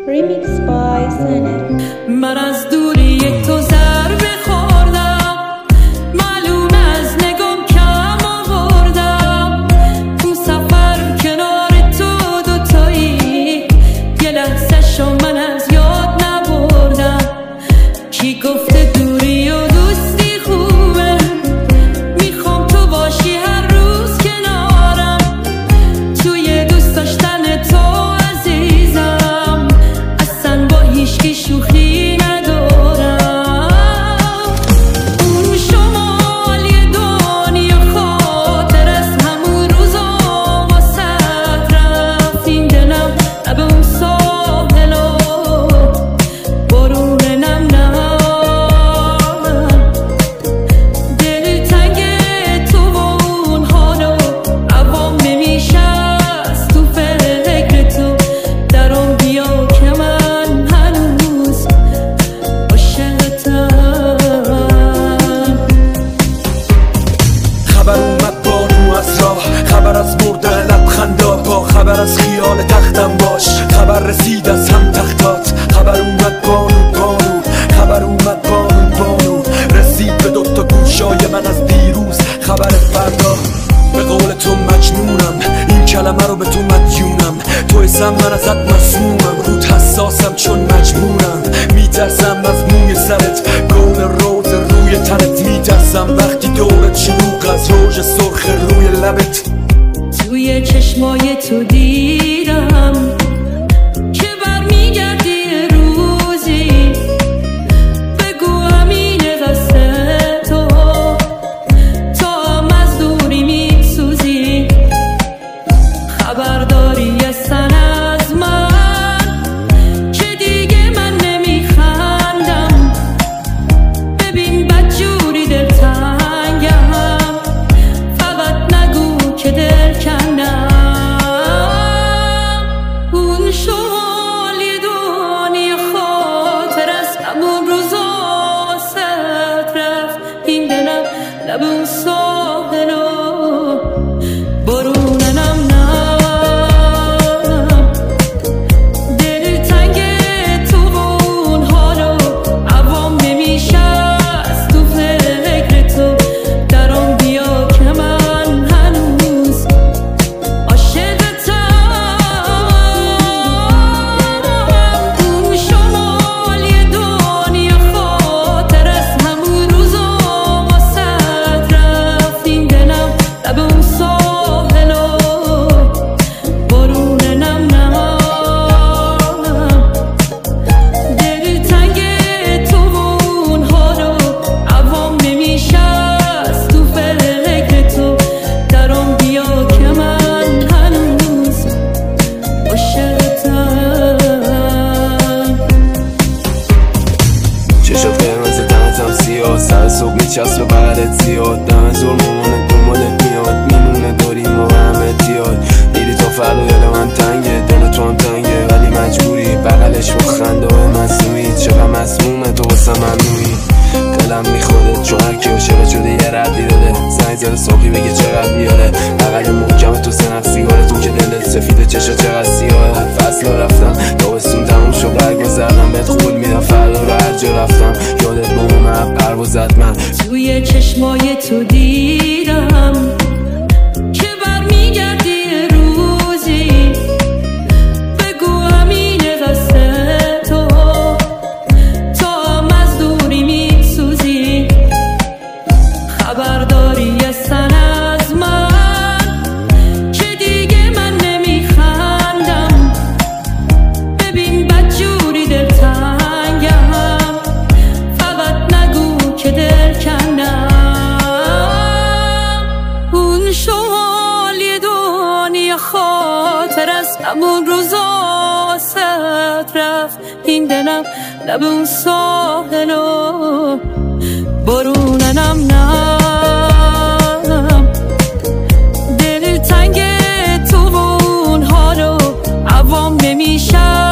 Remixed by Sana. من از دوری تو ضربه خوردم، معلوم از نگام کم آوردم. تو سفر کنار تو دوتایی، یه لحظه شو من از یاد نبردم. کی گفته دوری و دوستی خوبه؟ میخوام تو باشی هر روز کنارم. توی دوست داشتن تو عزیزم، اصلا با هیچکی شوخی ندارم. اون شمالی دنیا خاطر از همون روزا واسه رفتیم. دلم لب اون ساحل و بارون نم نم. دلتنگ تو و اون حال و عوام نمیشست تو فکر تو. درام بیا که من هنوز عاشقتم. خبر اومد بارو از راه، خبر از مرده لبخندا پا، خبر از خیال تختم باش، خبر رسید از هم تختات. خبر اومد بارو، خبر اومد بارو، رسید به دوتا گوشای من از دیروز. خبر فردا به قول تو مجنونم، این کلمه رو به تو مدیونم. تو اسم من ازت مسمومم، رود حساسم چون مجبورم. میترسم از موی سرت، گل روز روی تنت. میترسم وقتی دورت شلوغ از روژ سرخ روی لبت. توی چشمای تو دیدم که برمیگردی روزی. بگو همینه قصه تو، تا هم از دوری میسوزی. خبرداری اصلا از من که دیگه من نمیخندم. ببین بدجوری دلتنگم، فقط نگو که دل کندم. اون شمالی دنیا خاطر از همون روزا واسه رفت. این دلم لب اون ساحل و بارون نم نم. دلتنگ تو و اون حال و عوام نمیشست تو فکر تو. درام بیا که من هنوز عاشقتم. اون شمالی دنیا خاطر از همون روزا واسه رفت. این دلم لب اون ساحل و بارون نم نم. دلتنگ تو و اون حال و عوام نمیشست تو فکر تو. درام بیا که من هنوز عاشقتم. چشات قرمز تنتم سیاه، سر صبح میچسبه بغلت زیاد. دم زور مامانت دنبالت میاد، میمونه داریم و همت یاد. دیدی تا فردا دل من تنگه، دل تو هم تنگه ولی مجبوری بغلش با خنده های مصنوعی. چقدر مسمومه تو واسه ممنوعی. دلم میخوره چون هرکی عاشقت شده یه ردی داده. زنگ زده صبحی بگه چقدر میاره، بغل محکم تو سنف سیگاره. تو که دلت سفیده چشا چقدر سیاهه. فصلا رفتم تابستون تموم شد، برگو زدم بهت قول میدم فردا رو هر جا رفتم یادت بمونم پروازت. من توی چشمای تو دیدم که برمیگردی روزی. بگو همینه قصه تو، تا هم از دوری میسوزی. خبرداری اصلا از من که دیگه من نمیخندم. ببین بدجوری دلتنگم، فقط نگو که دل کندم. اون شمالی دنیا خاطر از همون روزا واسه رفت. این دلم لب اون ساحل و بارون نم نم. دلتنگ تو و اون حال و عوام نمیشست